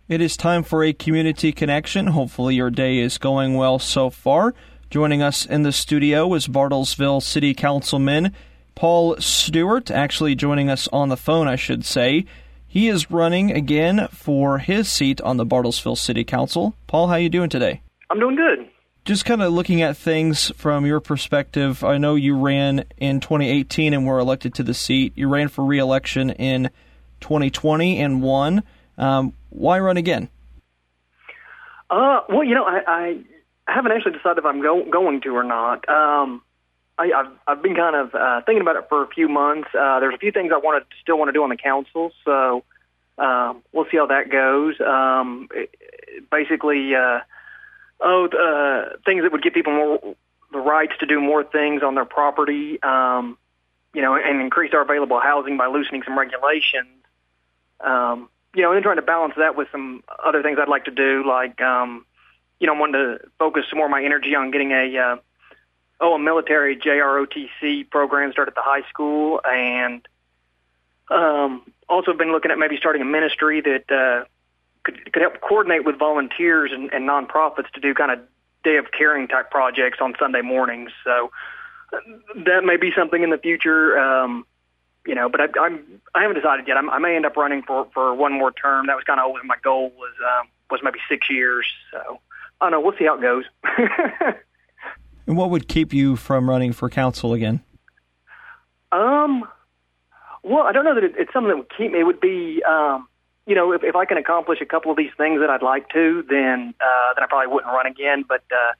It is time for a community connection. Hopefully your day is going well so far. Joining us in the studio is Bartlesville City Councilman Paul Stewart, actually joining us on the phone, I should say. He is running again for his seat on the Bartlesville City Council. Paul, how you doing today? I'm doing good. Just kind of looking at things from your perspective, I know you ran in 2018 and were elected to the seat. You ran for re-election in 2020 and won. Why run again? Well, I haven't actually decided if I'm going to or not. I've been kind of thinking about it for a few months. There's a few things I still want to do on the council, so we'll see how that goes. Basically, things that would give people the rights to do more things on their property, and increase our available housing by loosening some regulations. And then trying to balance that with some other things I'd like to do, like, I wanted to focus some more of my energy on getting a military JROTC program started at the high school, and also been looking at maybe starting a ministry that could help coordinate with volunteers and nonprofits to do kind of day of caring type projects on Sunday mornings. So that may be something in the future, but I haven't decided yet. I may end up running for one more term. That was kind of always my goal, was maybe 6 years. So I don't know. We'll see how it goes. And what would keep you from running for council again? Well, I don't know that it's something that would keep me. It would be, if I can accomplish a couple of these things that I'd like to, then I probably wouldn't run again. But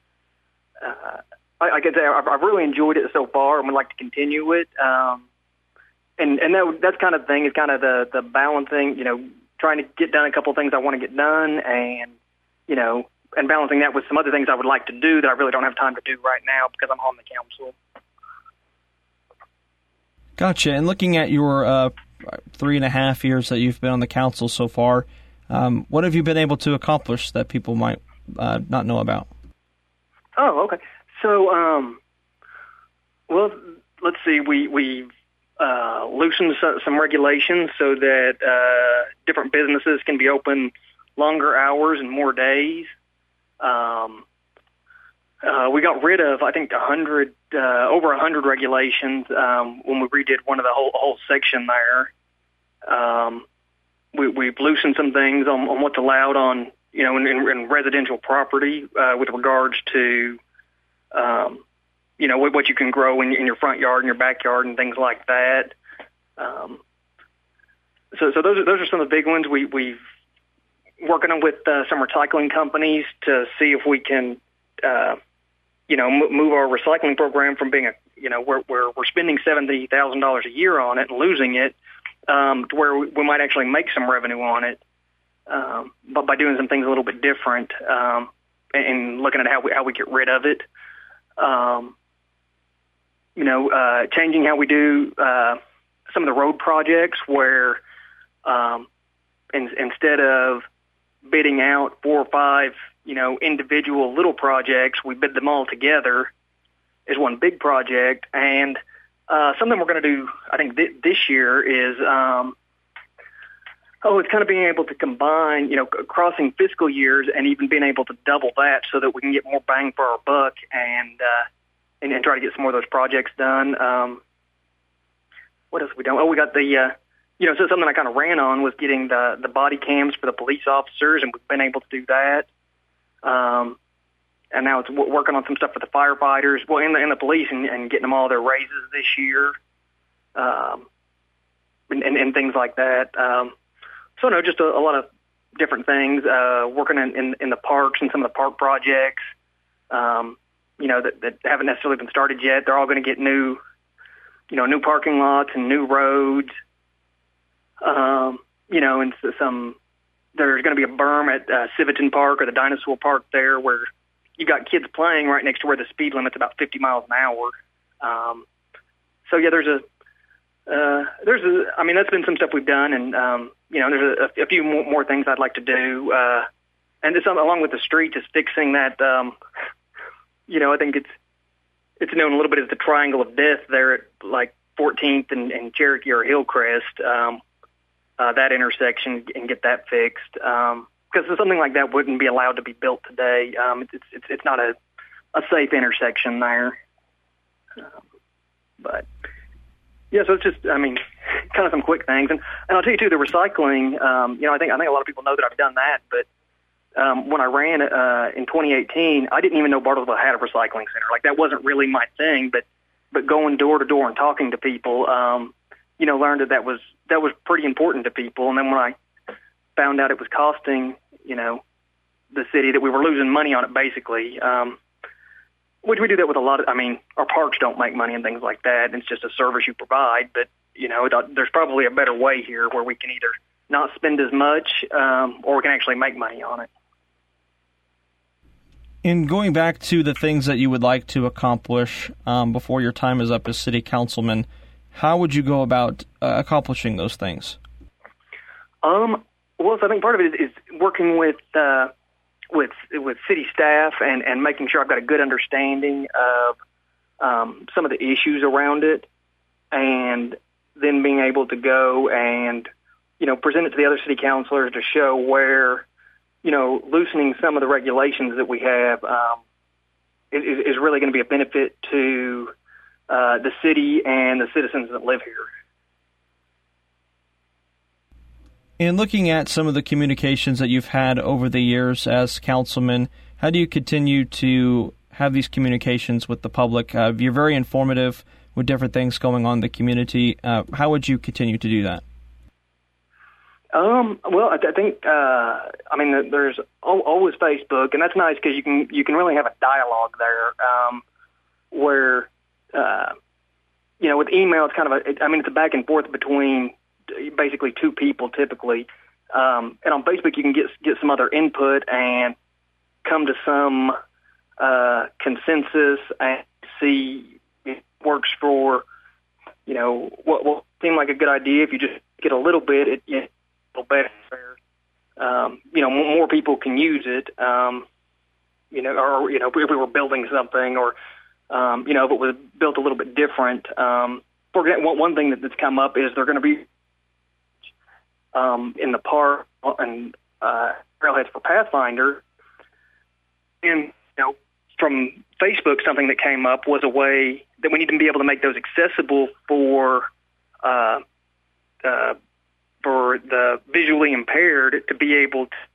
I can say I've really enjoyed it so far and would like to continue it. And that's kind of thing is kind of the balancing, trying to get done a couple of things I want to get done, and and balancing that with some other things I would like to do that I really don't have time to do right now because I'm on the council. Gotcha. And looking at your 3.5 years that you've been on the council so far, what have you been able to accomplish that people might not know about? Oh, okay. So, well, let's see. We've loosened some regulations so that different businesses can be open longer hours and more days. We got rid of, I think, over 100 regulations when we redid one of the whole section there. We've loosened some things on what's allowed on, in residential property with regards to, what you can grow in your front yard and your backyard and things like that. So those are some of the big ones. We've working on with some recycling companies to see if we can, move our recycling program from being where we're spending $70,000 a year on it and losing it, to where we might actually make some revenue on it, but by doing some things a little bit different, and looking at how we get rid of it. Changing how we do some of the road projects where instead of bidding out 4 or 5, individual little projects, we bid them all together as one big project. And something we're going to do, I think, this year is, it's kind of being able to combine, crossing fiscal years and even being able to double that so that we can get more bang for our buck and try to get some more of those projects done. What else have we done? Oh, we got the, so something I kind of ran on was getting the body cams for the police officers, and we've been able to do that. And now it's working on some stuff for the firefighters, well, in the police, and getting them all their raises this year, and things like that. So no, just a lot of different things. Working in the parks and some of the park projects, that haven't necessarily been started yet. They're all going to get new parking lots and new roads. And there's going to be a berm at Civitan Park or the Dinosaur Park there where you got kids playing right next to where the speed limit's about 50 miles an hour. So yeah, that's been some stuff we've done, and there's a few more things I'd like to do. And this, along with the street, is fixing that. I think it's known a little bit as the Triangle of Death there at like 14th and Cherokee or Hillcrest. That intersection, and get that fixed. Kind something like that wouldn't be allowed to be built today. It's not a safe intersection there. But yeah, so it's just, kind of some quick things. And I'll tell you too, the recycling, I think a lot of people know that I've done that, but when I ran in 2018, I didn't even know Bartlesville had a recycling center. Like, that wasn't really my thing, but going door to door and talking to people, learned that was pretty important to people. And then when I found out it was costing, the city, that we were losing money on it, basically, which we do that with a lot of, our parks don't make money and things like that. It's just a service you provide. But, there's probably a better way here where we can either not spend as much or we can actually make money on it. In going back to the things that you would like to accomplish before your time is up as city councilman, how would you go about accomplishing those things? So I think part of it is working with city staff and making sure I've got a good understanding of some of the issues around it, and then being able to go and present it to the other city councilors to show where loosening some of the regulations that we have is really going to be a benefit to the city and the citizens that live here. In looking at some of the communications that you've had over the years as councilman, how do you continue to have these communications with the public? You're very informative with different things going on in the community. How would you continue to do that? Well, I think, there's always Facebook, and that's nice because you can really have a dialogue there, where, with email, it's kind of it's a back and forth between basically two people typically. And on Facebook, you can get some other input and come to some, consensus and see if it works for, what will seem like a good idea. If you just get a little bit, better. More people can use it. Or if we were building something, or if it was built a little bit different. For example, one thing that's come up is they're going to be in the park and trailheads for Pathfinder, and from Facebook, something that came up was a way that we need to be able to make those accessible for the visually impaired to be able to,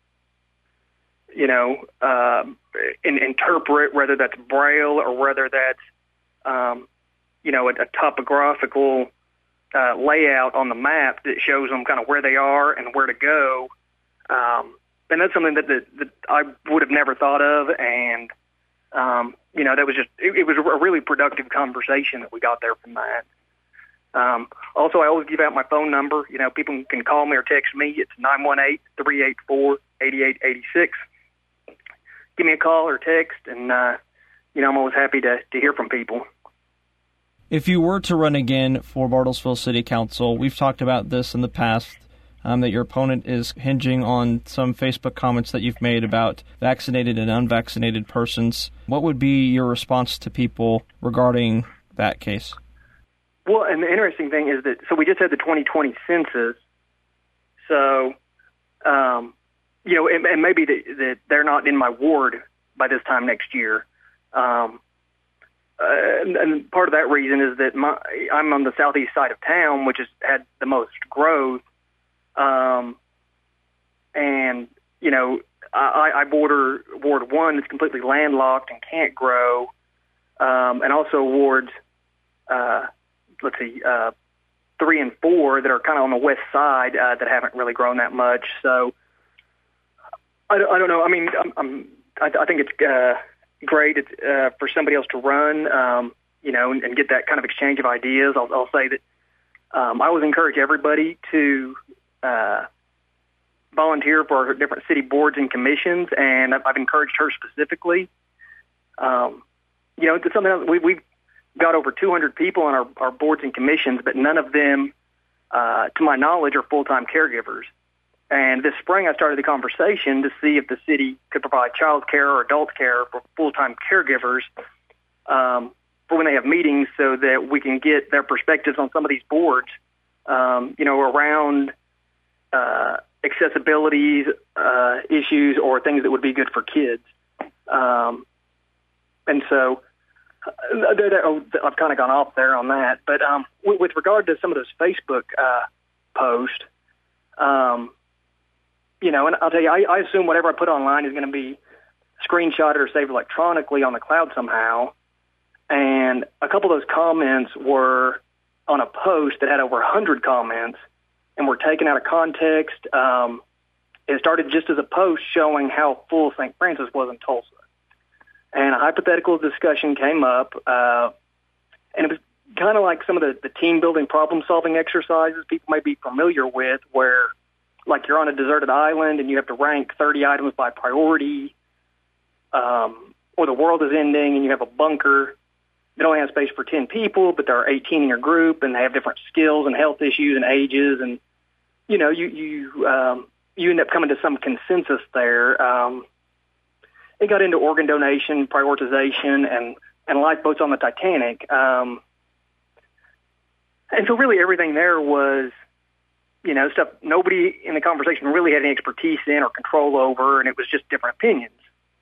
interpret, whether that's Braille or whether that's, a topographical layout on the map that shows them kind of where they are and where to go. And that's something that I would have never thought of. And, that was it was a really productive conversation that we got there from that. Also, I always give out my phone number. People can call me or text me. It's 918-384-8886. Give me a call or text, and, I'm always happy to hear from people. If you were to run again for Bartlesville City Council, we've talked about this in the past, that your opponent is hinging on some Facebook comments that you've made about vaccinated and unvaccinated persons. What would be your response to people regarding that case? Well, and the interesting thing is that, so we just had the 2020 census, so, and maybe that they're not in my ward by this time next year. And part of that reason is that I'm on the southeast side of town, which has had the most growth. I border Ward 1 that's completely landlocked and can't grow, and also wards, 3 and 4 that are kind of on the west side that haven't really grown that much. So I don't know. I think it's great for somebody else to run, and get that kind of exchange of ideas. I'll say that I always encourage everybody to volunteer for different city boards and commissions, and I've encouraged her specifically. It's something else. We've got over 200 people on our boards and commissions, but none of them, to my knowledge, are full-time caregivers. And this spring, I started the conversation to see if the city could provide child care or adult care for full-time caregivers for when they have meetings, so that we can get their perspectives on some of these boards, around accessibility issues or things that would be good for kids. And so I've kind of gone off there on that. But with regard to some of those Facebook posts, and I'll tell you, I assume whatever I put online is going to be screenshotted or saved electronically on the cloud somehow. And a couple of those comments were on a post that had over 100 comments and were taken out of context. It started just as a post showing how full St. Francis was in Tulsa. And a hypothetical discussion came up, and it was kind of like some of the team-building problem-solving exercises people may be familiar with, where, like, you're on a deserted island and you have to rank 30 items by priority, or the world is ending and you have a bunker that only has space for 10 people, but there are 18 in your group, and they have different skills and health issues and ages, and, you end up coming to some consensus there. It got into organ donation, prioritization, and lifeboats on the Titanic. And so really everything there was, stuff nobody in the conversation really had any expertise in or control over, and it was just different opinions.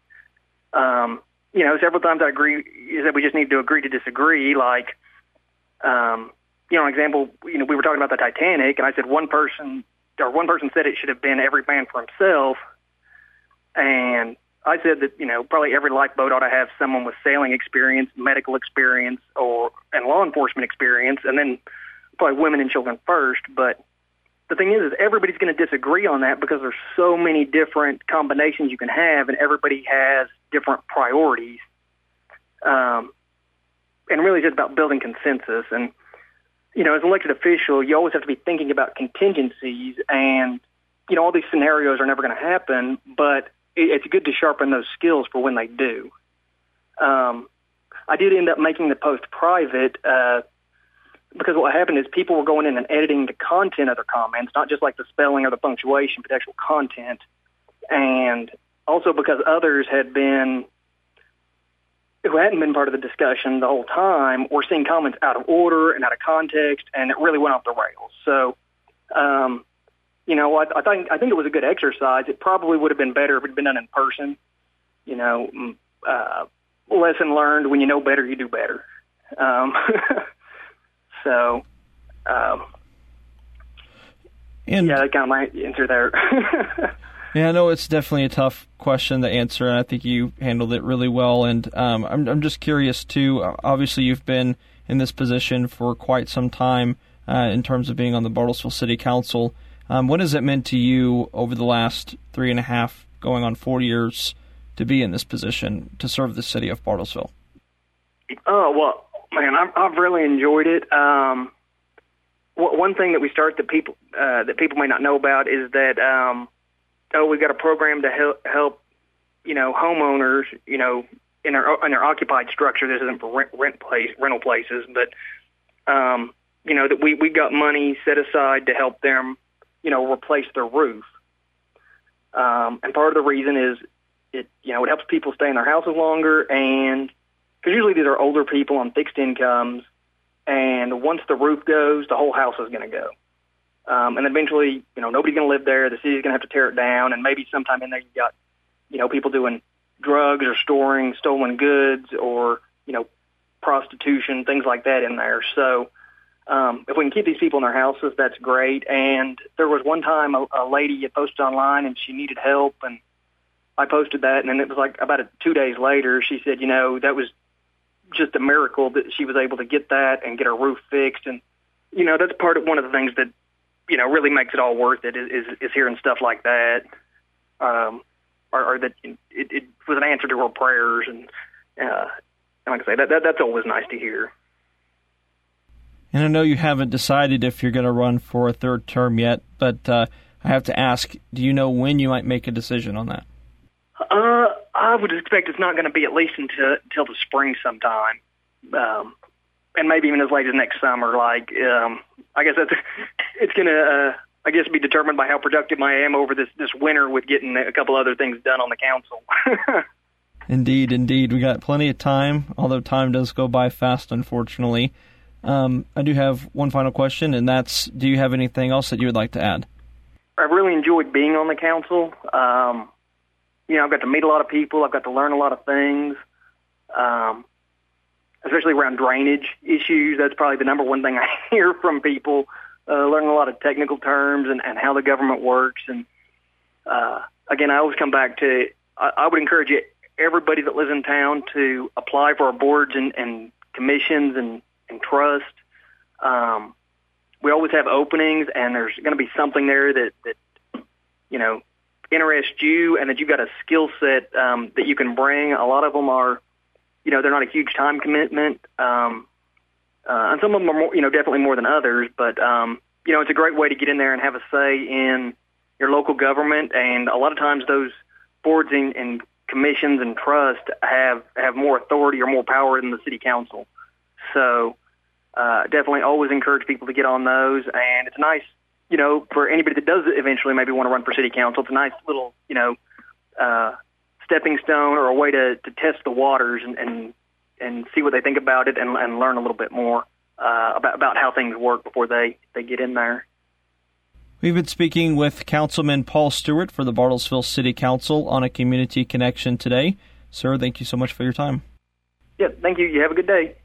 Several times I agree is that we just need to agree to disagree. Like, an example, we were talking about the Titanic, and I said one person said it should have been every man for himself, and I said that, probably every lifeboat ought to have someone with sailing experience, medical experience, and law enforcement experience, and then probably women and children first. But the thing is everybody's going to disagree on that because there's so many different combinations you can have, and everybody has different priorities. And really it's about building consensus. And, as an elected official, you always have to be thinking about contingencies, and, all these scenarios are never going to happen, but it's good to sharpen those skills for when they do. I did end up making the post private because what happened is people were going in and editing the content of their comments, not just like the spelling or the punctuation, but the actual content. And also because others who hadn't been part of the discussion the whole time were seeing comments out of order and out of context, and it really went off the rails. So, I think it was a good exercise. It probably would have been better if it had been done in person. Lesson learned: when you know better, you do better. That's kind of my answer there. Yeah, no, it's definitely a tough question to answer, and I think you handled it really well. And I'm just curious too. Obviously, you've been in this position for quite some time in terms of being on the Bartlesville City Council. What has it meant to you over the last 3.5, going on 4 years, to be in this position to serve the city of Bartlesville? Oh, well, man, I've really enjoyed it. One thing that we start that people may not know about is that we've got a program to help homeowners in their occupied structure. This isn't for rental places, but that we've got money set aside to help them replace their roof. And part of the reason is it helps people stay in their houses longer, and because usually these are older people on fixed incomes, and once the roof goes, the whole house is going to go. And eventually, nobody's going to live there. The city's going to have to tear it down, and maybe sometime in there you've got, people doing drugs or storing stolen goods or, prostitution, things like that in there. So if we can keep these people in their houses, that's great. And there was one time a lady had posted online and she needed help, and I posted that, and then it was like about 2 days later, she said, that was just a miracle that she was able to get that and get her roof fixed. And, that's one of the things that, really makes it all worth it is hearing stuff like that, or that it was an answer to her prayers. And like I say, that's always nice to hear. And I know you haven't decided if you're going to run for a third term yet, but I have to ask, do you know when you might make a decision on that? I would expect it's not going to be at least until the spring sometime, and maybe even as late as next summer. I guess it's going to, be determined by how productive I am over this winter with getting a couple other things done on the council. Indeed. We got plenty of time, although time does go by fast, unfortunately. I do have one final question, and that's, do you have anything else that you would like to add? really enjoyed being on the council. I've got to meet a lot of people. I've got to learn a lot of things, especially around drainage issues. That's probably the number one thing I hear from people, learning a lot of technical terms and how the government works. And, again, I always come back to, I would encourage everybody that lives in town to apply for our boards and commissions and trust. We always have openings, and there's going to be something there that interests you and that you've got a skill set that you can bring. A lot of them are, they're not a huge time commitment, and some of them are more, definitely more than others. But it's a great way to get in there and have a say in your local government. And a lot of times those boards and commissions and trust have more authority or more power than the city council. So definitely always encourage people to get on those. And it's nice, for anybody that does eventually maybe want to run for city council, it's a nice little, stepping stone or a way to test the waters and see what they think about it and learn a little bit more about how things work before they get in there. We've been speaking with Councilman Paul Stewart for the Bartlesville City Council on a Community Connection today. Sir, thank you so much for your time. Yeah, thank you. You have a good day.